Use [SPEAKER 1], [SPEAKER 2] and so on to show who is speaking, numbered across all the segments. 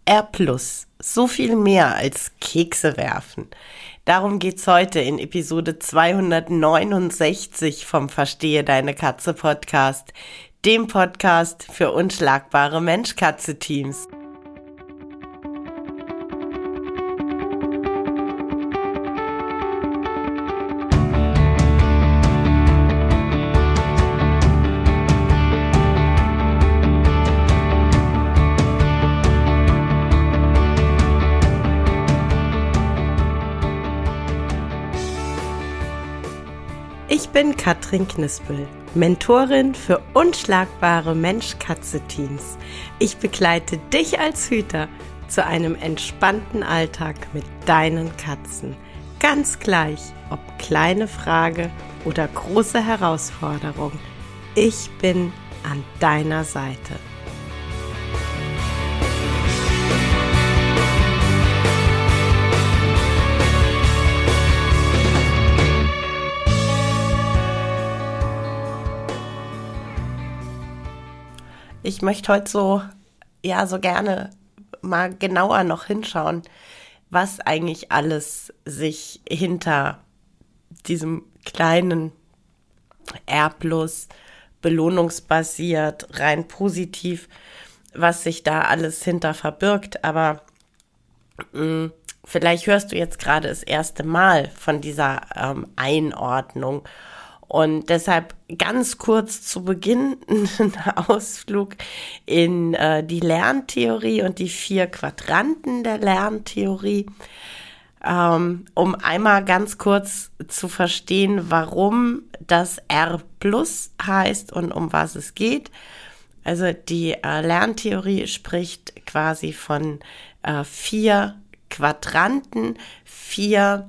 [SPEAKER 1] R+, so viel mehr als Kekse werfen. Darum geht's heute in Episode 269 vom Verstehe deine Katze Podcast, dem Podcast für unschlagbare Mensch-Katze-Teams. Ich bin Katrin Knispel, Mentorin für unschlagbare Mensch-Katze-Teams. Ich begleite dich als Hüter zu einem entspannten Alltag mit deinen Katzen. Ganz gleich, ob kleine Frage oder große Herausforderung. Ich bin an deiner Seite. Ich möchte heute so gerne mal genauer noch hinschauen, was eigentlich alles sich hinter diesem kleinen R+, belohnungsbasiert, rein positiv, was sich da alles hinter verbirgt. Aber vielleicht hörst du jetzt gerade das erste Mal von dieser Einordnung. Und deshalb ganz kurz zu Beginn ein Ausflug in die Lerntheorie und die 4 Quadranten der Lerntheorie, um einmal ganz kurz zu verstehen, warum das R+ heißt und um was es geht. Also die Lerntheorie spricht quasi von 4 Quadranten, 4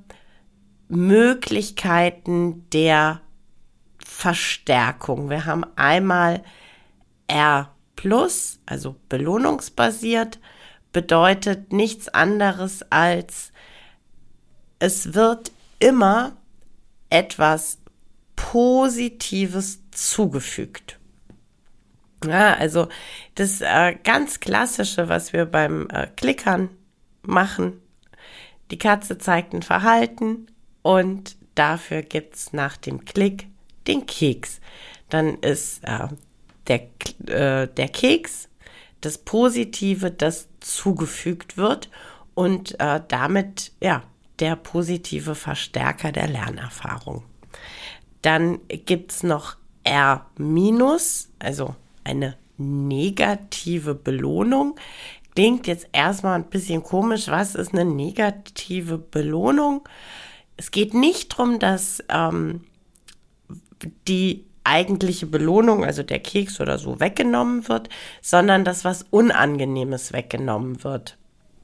[SPEAKER 1] Möglichkeiten der Verstärkung. Wir haben einmal R+, also belohnungsbasiert, bedeutet nichts anderes als, es wird immer etwas Positives zugefügt. Ja, also das ganz Klassische, was wir beim Klickern machen, die Katze zeigt ein Verhalten und dafür gibt's nach dem Klick den Keks. Dann ist der Keks das Positive, das zugefügt wird und damit der positive Verstärker der Lernerfahrung. Dann gibt's noch R-, also eine negative Belohnung. Klingt jetzt erstmal ein bisschen komisch. Was ist eine negative Belohnung? Es geht nicht darum, dass die eigentliche Belohnung, also der Keks oder so, weggenommen wird, sondern dass was Unangenehmes weggenommen wird.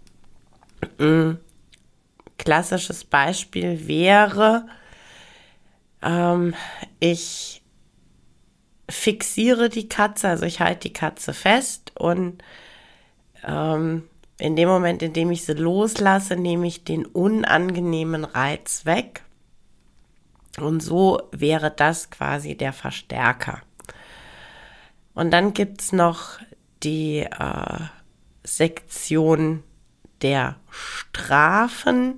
[SPEAKER 1] Klassisches Beispiel wäre, ich fixiere die Katze, also ich halte die Katze fest und in dem Moment, in dem ich sie loslasse, nehme ich den unangenehmen Reiz weg. Und so wäre das quasi der Verstärker. Und dann gibt's noch die Sektion der Strafen.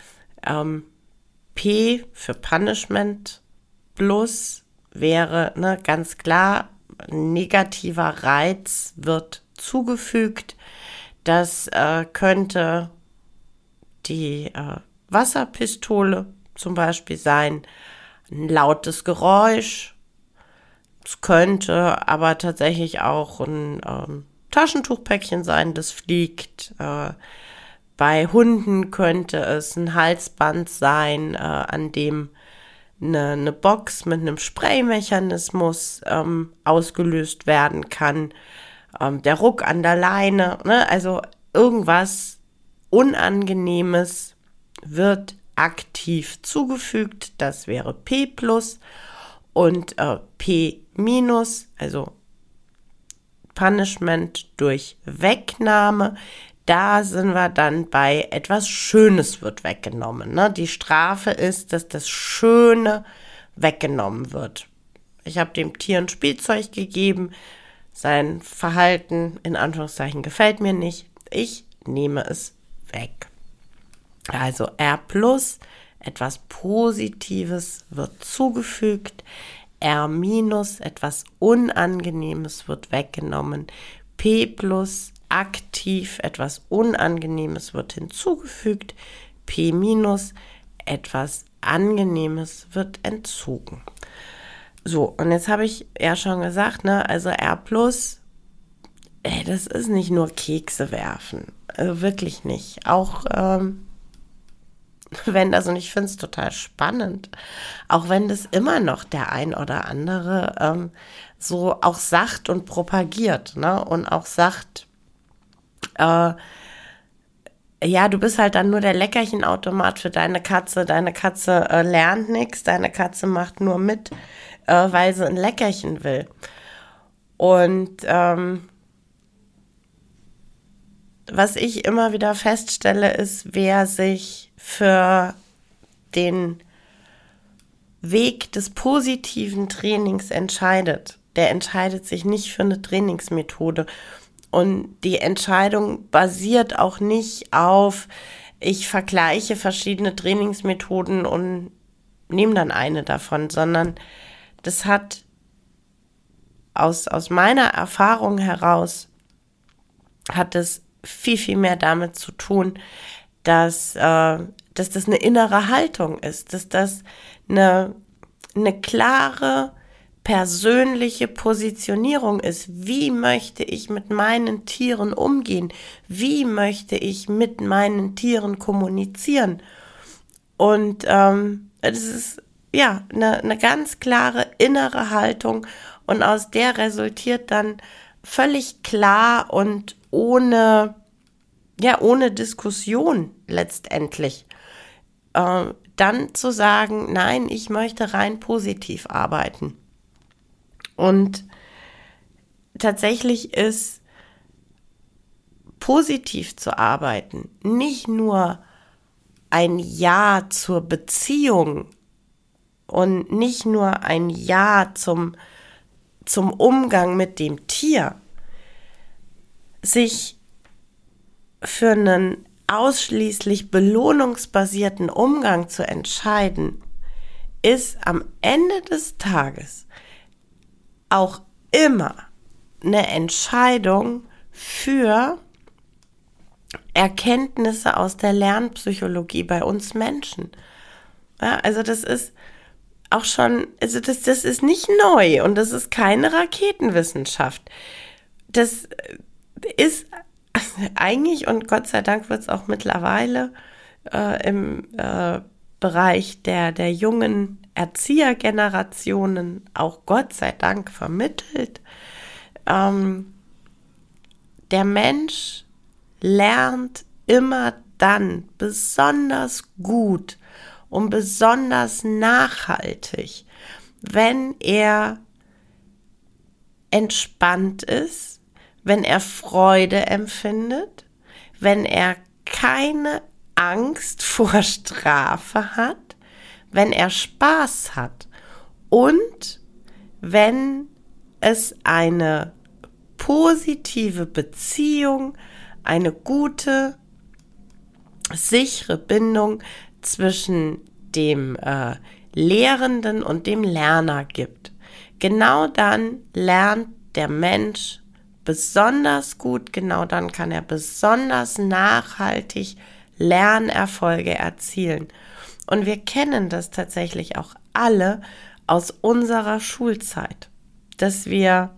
[SPEAKER 1] P für Punishment plus wäre ganz klar, negativer Reiz wird zugefügt. Das könnte die Wasserpistole zum Beispiel sein, ein lautes Geräusch. Es könnte aber tatsächlich auch ein Taschentuchpäckchen sein, das fliegt. Bei Hunden könnte es ein Halsband sein, an dem eine Box mit einem Spraymechanismus ausgelöst werden kann. Der Ruck an der Leine, also irgendwas Unangenehmes wird aktiv zugefügt, das wäre P+, und P-, also Punishment durch Wegnahme, da sind wir dann bei etwas Schönes wird weggenommen. Die Strafe ist, dass das Schöne weggenommen wird. Ich habe dem Tier ein Spielzeug gegeben, sein Verhalten in Anführungszeichen gefällt mir nicht. Ich nehme es weg. Also R plus, etwas Positives wird zugefügt, R minus, etwas Unangenehmes wird weggenommen, P plus, aktiv, etwas Unangenehmes wird hinzugefügt, P minus, etwas Angenehmes wird entzogen. So, und jetzt habe ich ja schon gesagt, ne, also R plus, das ist nicht nur Kekse werfen, also wirklich nicht. Auch wenn das, und ich finde es total spannend, auch wenn das immer noch der ein oder andere so auch sagt und propagiert, ne, und auch sagt, ja, du bist halt dann nur der Leckerchenautomat für deine Katze lernt nichts, deine Katze macht nur mit, weil sie ein Leckerchen will. Und was ich immer wieder feststelle, ist, wer sich für den Weg des positiven Trainings entscheidet, der entscheidet sich nicht für eine Trainingsmethode. Und die Entscheidung basiert auch nicht auf, ich vergleiche verschiedene Trainingsmethoden und nehme dann eine davon, sondern das hat aus meiner Erfahrung heraus, hat es viel, viel mehr damit zu tun, dass das eine innere Haltung ist, dass das eine klare persönliche Positionierung ist. Wie möchte ich mit meinen Tieren umgehen? Wie möchte ich mit meinen Tieren kommunizieren? Und das ist ja eine ganz klare innere Haltung und aus der resultiert dann völlig klar und ohne Diskussion letztendlich dann zu sagen, nein, ich möchte rein positiv arbeiten. Und tatsächlich ist positiv zu arbeiten nicht nur ein Ja zur Beziehung und nicht nur ein Ja zum Umgang mit dem Tier, sich für einen ausschließlich belohnungsbasierten Umgang zu entscheiden, ist am Ende des Tages auch immer eine Entscheidung für Erkenntnisse aus der Lernpsychologie bei uns Menschen. Ja, also das ist auch schon, also das ist nicht neu und das ist keine Raketenwissenschaft. Das ist eigentlich, und Gott sei Dank wird es auch mittlerweile im Bereich der jungen Erziehergenerationen auch Gott sei Dank vermittelt. Der Mensch lernt immer dann besonders gut und besonders nachhaltig, wenn er entspannt ist, wenn er Freude empfindet, wenn er keine Angst vor Strafe hat, wenn er Spaß hat und wenn es eine positive Beziehung, eine gute, sichere Bindung zwischen dem Lehrenden und dem Lerner gibt. Genau dann lernt der Mensch besonders gut, genau dann kann er besonders nachhaltig Lernerfolge erzielen. Und wir kennen das tatsächlich auch alle aus unserer Schulzeit, dass wir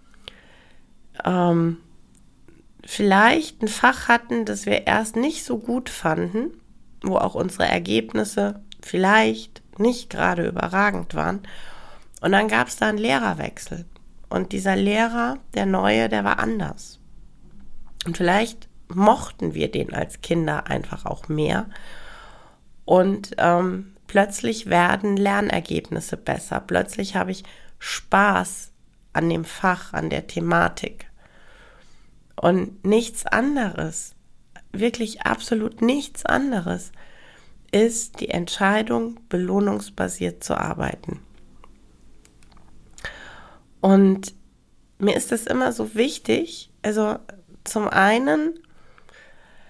[SPEAKER 1] vielleicht ein Fach hatten, das wir erst nicht so gut fanden, wo auch unsere Ergebnisse vielleicht nicht gerade überragend waren. Und dann gab es da einen Lehrerwechsel. Und dieser Lehrer, der Neue, der war anders. Und vielleicht mochten wir den als Kinder einfach auch mehr. Und plötzlich werden Lernergebnisse besser. Plötzlich habe ich Spaß an dem Fach, an der Thematik. Und nichts anderes, wirklich absolut nichts anderes, ist die Entscheidung, belohnungsbasiert zu arbeiten. Und mir ist das immer so wichtig, also zum einen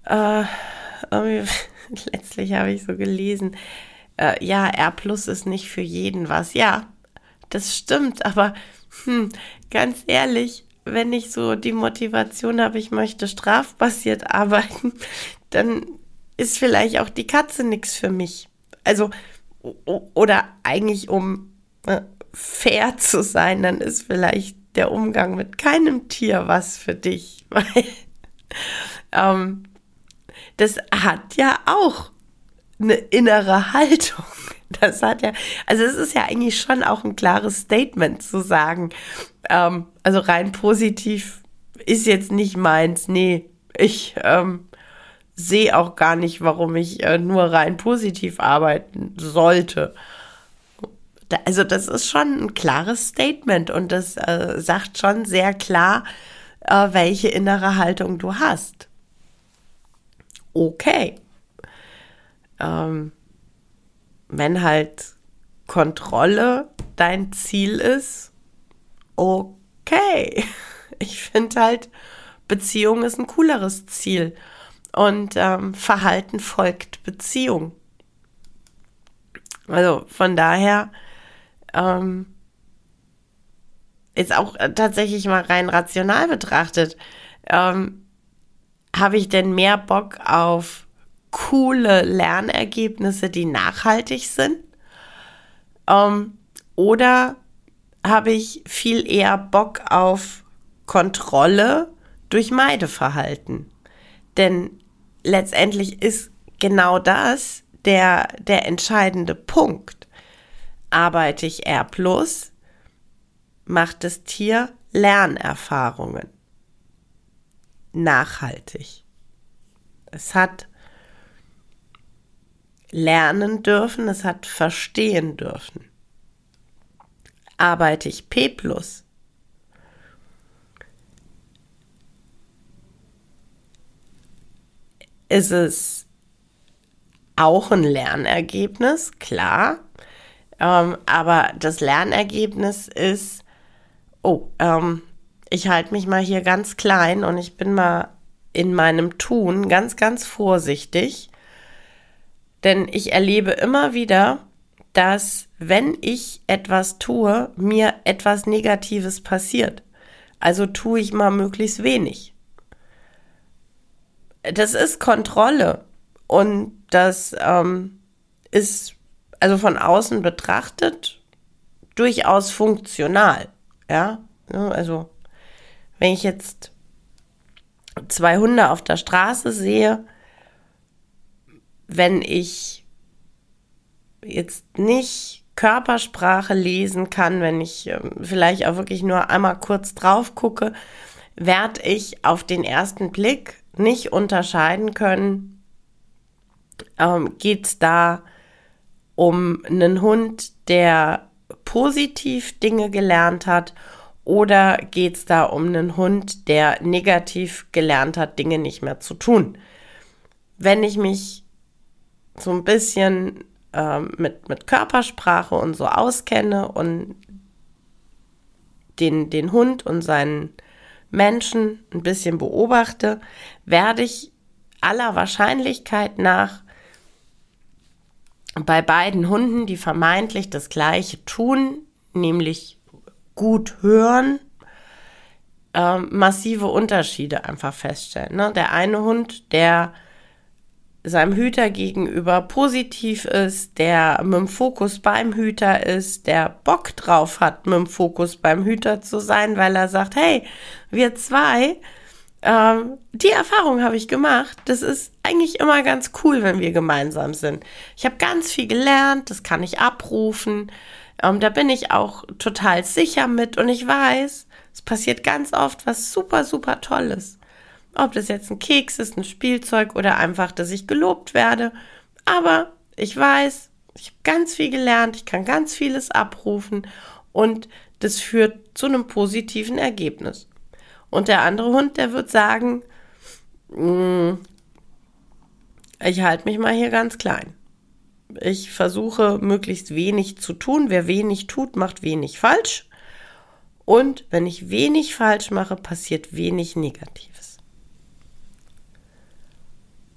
[SPEAKER 1] irgendwie, letztlich habe ich so gelesen, ja, R plus ist nicht für jeden was. Ja, das stimmt, aber ganz ehrlich, wenn ich so die Motivation habe, ich möchte strafbasiert arbeiten, dann ist vielleicht auch die Katze nichts für mich. Also, oder eigentlich um fair zu sein, dann ist vielleicht der Umgang mit keinem Tier was für dich, weil ähm, das hat ja auch eine innere Haltung. Das hat ja, also es ist ja eigentlich schon auch ein klares Statement zu sagen, also rein positiv ist jetzt nicht meins, nee, ich sehe auch gar nicht, warum ich nur rein positiv arbeiten sollte. Also das ist schon ein klares Statement und das sagt schon sehr klar, welche innere Haltung du hast. Okay. Wenn halt Kontrolle dein Ziel ist, okay. Ich finde halt, Beziehung ist ein cooleres Ziel. Und Verhalten folgt Beziehung. Also von daher ist auch tatsächlich mal rein rational betrachtet, habe ich denn mehr Bock auf coole Lernergebnisse, die nachhaltig sind? Oder habe ich viel eher Bock auf Kontrolle durch Meideverhalten? Denn letztendlich ist genau das der entscheidende Punkt. Arbeite ich R+, macht das Tier Lernerfahrungen. Nachhaltig. Es hat lernen dürfen, es hat verstehen dürfen. Arbeite ich P+, ist es auch ein Lernergebnis, klar. Aber das Lernergebnis ist, ich halte mich mal hier ganz klein und ich bin mal in meinem Tun ganz, ganz vorsichtig. Denn ich erlebe immer wieder, dass wenn ich etwas tue, mir etwas Negatives passiert. Also tue ich mal möglichst wenig. Das ist Kontrolle und das ist also von außen betrachtet durchaus funktional. Ja, also wenn ich jetzt 2 Hunde auf der Straße sehe, wenn ich jetzt nicht Körpersprache lesen kann, wenn ich vielleicht auch wirklich nur einmal kurz drauf gucke, werde ich auf den ersten Blick nicht unterscheiden können, geht es da um einen Hund, der positiv Dinge gelernt hat, oder geht es da um einen Hund, der negativ gelernt hat, Dinge nicht mehr zu tun. Wenn ich mich so ein bisschen mit Körpersprache und so auskenne und den Hund und seinen Menschen ein bisschen beobachte, werde ich aller Wahrscheinlichkeit nach bei beiden Hunden, die vermeintlich das Gleiche tun, nämlich gut hören, massive Unterschiede einfach feststellen. Ne? Der eine Hund, der seinem Hüter gegenüber positiv ist, der mit dem Fokus beim Hüter ist, der Bock drauf hat, mit dem Fokus beim Hüter zu sein, weil er sagt, hey, wir zwei, die Erfahrung habe ich gemacht. Das ist eigentlich immer ganz cool, wenn wir gemeinsam sind. Ich habe ganz viel gelernt, das kann ich abrufen. Da bin ich auch total sicher mit und ich weiß, es passiert ganz oft was super, super Tolles. Ob das jetzt ein Keks ist, ein Spielzeug oder einfach, dass ich gelobt werde. Aber ich weiß, ich habe ganz viel gelernt, ich kann ganz vieles abrufen und das führt zu einem positiven Ergebnis. Und der andere Hund, der wird sagen, ich halte mich mal hier ganz klein. Ich versuche möglichst wenig zu tun. Wer wenig tut, macht wenig falsch. Und wenn ich wenig falsch mache, passiert wenig Negatives.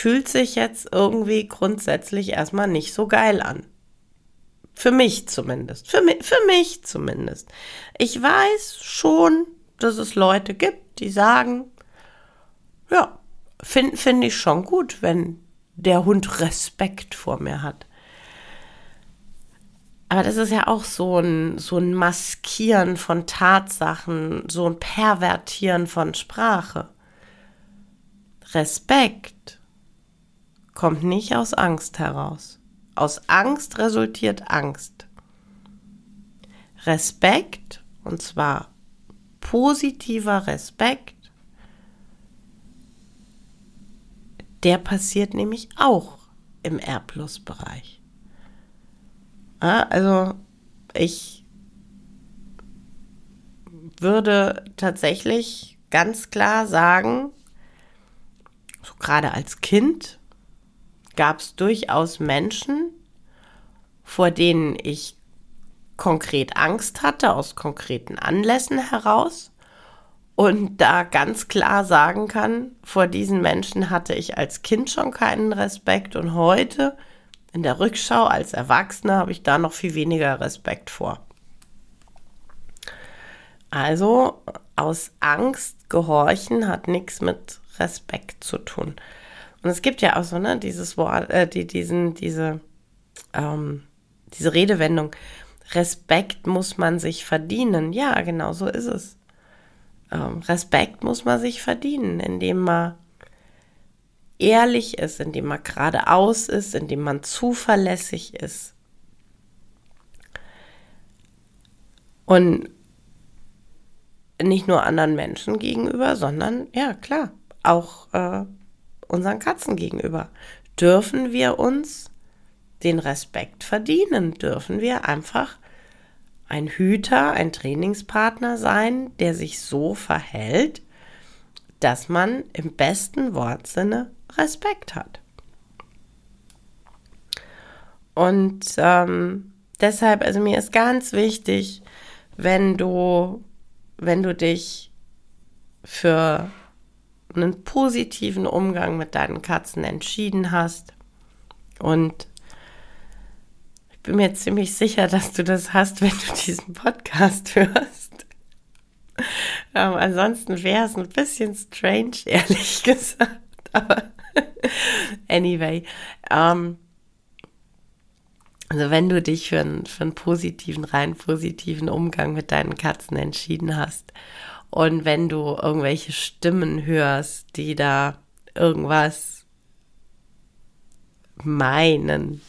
[SPEAKER 1] fühlt sich jetzt irgendwie grundsätzlich erstmal nicht so geil an. Für mich zumindest. Für mich zumindest. Ich weiß schon, dass es Leute gibt, die sagen, ja, finde ich schon gut, wenn der Hund Respekt vor mir hat. Aber das ist ja auch so ein Maskieren von Tatsachen, so ein Pervertieren von Sprache. Respekt kommt nicht aus Angst heraus. Aus Angst resultiert Angst. Respekt, und zwar positiver Respekt, der passiert nämlich auch im R+-Bereich. Also ich würde tatsächlich ganz klar sagen, so gerade als Kind gab es durchaus Menschen, vor denen ich konkret Angst hatte, aus konkreten Anlässen heraus. Und da ganz klar sagen kann, vor diesen Menschen hatte ich als Kind schon keinen Respekt und heute in der Rückschau als Erwachsener habe ich da noch viel weniger Respekt vor. Also aus Angst gehorchen hat nichts mit Respekt zu tun. Und es gibt ja auch so, dieses Wort, diese Redewendung, Respekt muss man sich verdienen. Ja, genau so ist es. Respekt muss man sich verdienen, indem man ehrlich ist, indem man geradeaus ist, indem man zuverlässig ist. Und nicht nur anderen Menschen gegenüber, sondern, ja klar, auch unseren Katzen gegenüber. Dürfen wir uns den Respekt verdienen? Dürfen wir einfach ein Hüter, ein Trainingspartner sein, der sich so verhält, dass man im besten Wortsinne Respekt hat. Und deshalb, also mir ist ganz wichtig, wenn du dich für einen positiven Umgang mit deinen Katzen entschieden hast, und ich bin mir ziemlich sicher, dass du das hast, wenn du diesen Podcast hörst. Ansonsten wäre es ein bisschen strange, ehrlich gesagt. Aber anyway, also wenn du dich für einen positiven, rein positiven Umgang mit deinen Katzen entschieden hast und wenn du irgendwelche Stimmen hörst, die da irgendwas meinen,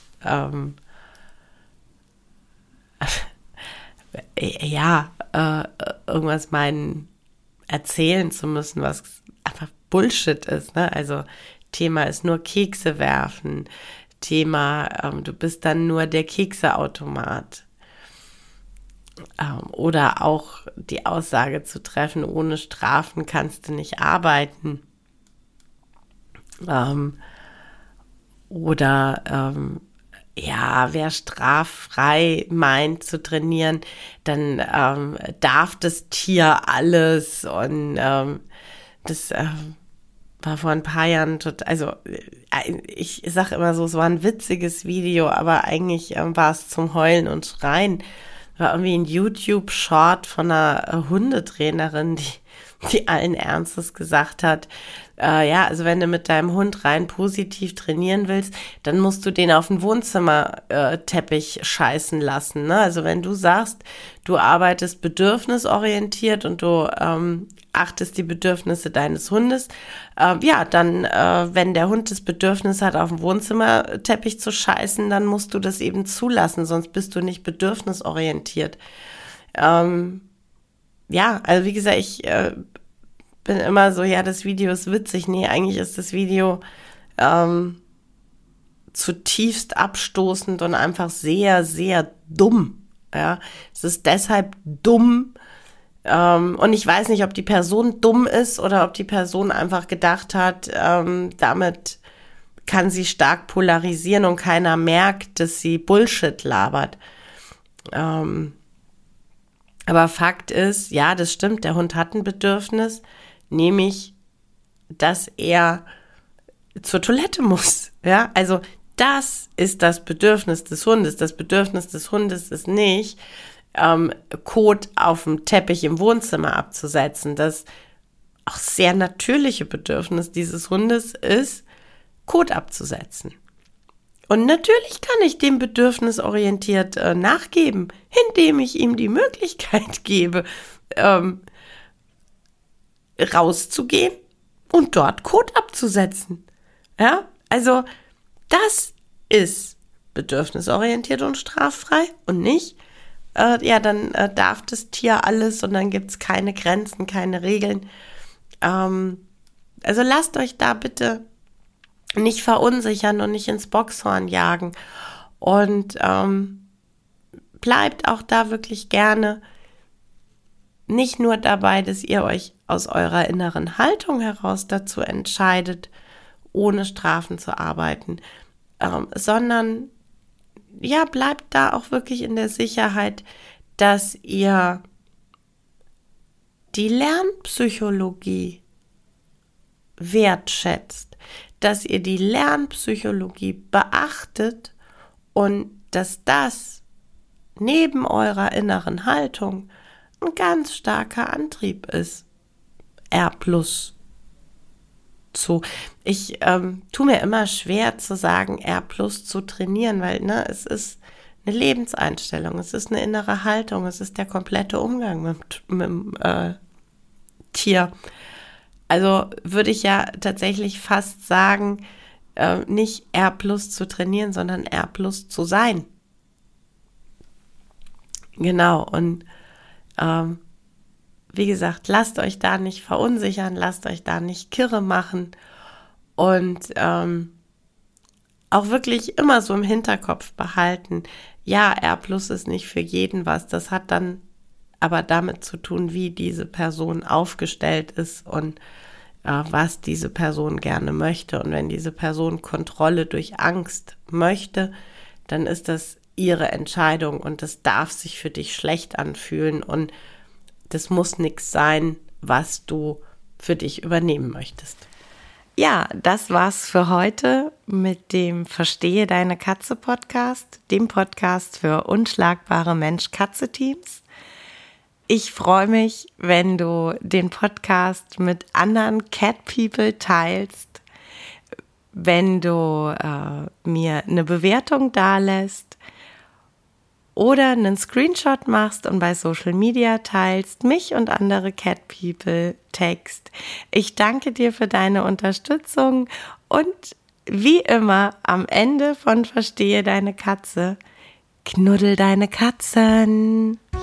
[SPEAKER 1] irgendwas meinen, erzählen zu müssen, was einfach Bullshit ist, ne? Also Thema ist nur Kekse werfen, Thema, du bist dann nur der Kekseautomat. Oder auch die Aussage zu treffen, ohne Strafen kannst du nicht arbeiten. Wer straffrei meint zu trainieren, dann darf das Tier alles. Und das war vor ein paar Jahren ich sage immer so, es war ein witziges Video, aber eigentlich war es zum Heulen und Schreien. War irgendwie ein YouTube-Short von einer Hundetrainerin, die allen Ernstes gesagt hat, also wenn du mit deinem Hund rein positiv trainieren willst, dann musst du den auf den Wohnzimmerteppich scheißen lassen. Ne? Also wenn du sagst, du arbeitest bedürfnisorientiert und du achtest die Bedürfnisse deines Hundes, dann, wenn der Hund das Bedürfnis hat, auf dem Wohnzimmerteppich zu scheißen, dann musst du das eben zulassen, sonst bist du nicht bedürfnisorientiert. Also wie gesagt, ich bin immer so, das Video ist witzig. Nee, eigentlich ist das Video zutiefst abstoßend und einfach sehr, sehr dumm. Ja, es ist deshalb dumm, und ich weiß nicht, ob die Person dumm ist oder ob die Person einfach gedacht hat, damit kann sie stark polarisieren und keiner merkt, dass sie Bullshit labert. Aber Fakt ist, ja, das stimmt, der Hund hat ein Bedürfnis, nämlich, dass er zur Toilette muss. Ja, also das ist das Bedürfnis des Hundes. Das Bedürfnis des Hundes ist nicht, Kot auf dem Teppich im Wohnzimmer abzusetzen. Das auch sehr natürliche Bedürfnis dieses Hundes ist, Kot abzusetzen. Und natürlich kann ich dem bedürfnisorientiert nachgeben, indem ich ihm die Möglichkeit gebe, rauszugehen und dort Kot abzusetzen. Ja, also das ist bedürfnisorientiert und straffrei und nicht, dann darf das Tier alles und dann gibt es keine Grenzen, keine Regeln. Also lasst euch da bitte nicht verunsichern und nicht ins Boxhorn jagen und bleibt auch da wirklich gerne nicht nur dabei, dass ihr euch aus eurer inneren Haltung heraus dazu entscheidet, ohne Strafen zu arbeiten, sondern ja, bleibt da auch wirklich in der Sicherheit, dass ihr die Lernpsychologie wertschätzt, dass ihr die Lernpsychologie beachtet und dass das neben eurer inneren Haltung ein ganz starker Antrieb ist. R+ Ich tue mir immer schwer zu sagen, R+ zu trainieren, weil es ist eine Lebenseinstellung, es ist eine innere Haltung, es ist der komplette Umgang mit dem Tier. Also würde ich ja tatsächlich fast sagen, nicht R+ zu trainieren, sondern R+ zu sein. Genau, und wie gesagt, lasst euch da nicht verunsichern, lasst euch da nicht kirre machen und auch wirklich immer so im Hinterkopf behalten, ja, R+ ist nicht für jeden was, das hat dann aber damit zu tun, wie diese Person aufgestellt ist und was diese Person gerne möchte. Und wenn diese Person Kontrolle durch Angst möchte, dann ist das ihre Entscheidung und das darf sich für dich schlecht anfühlen und das muss nichts sein, was du für dich übernehmen möchtest. Ja, das war's für heute mit dem Verstehe deine Katze Podcast, dem Podcast für unschlagbare Mensch-Katze-Teams. Ich freue mich, wenn du den Podcast mit anderen Cat People teilst, wenn du mir eine Bewertung dalässt oder einen Screenshot machst und bei Social Media teilst, mich und andere Cat People text. Ich danke dir für deine Unterstützung und wie immer am Ende von Verstehe deine Katze, knuddel deine Katzen.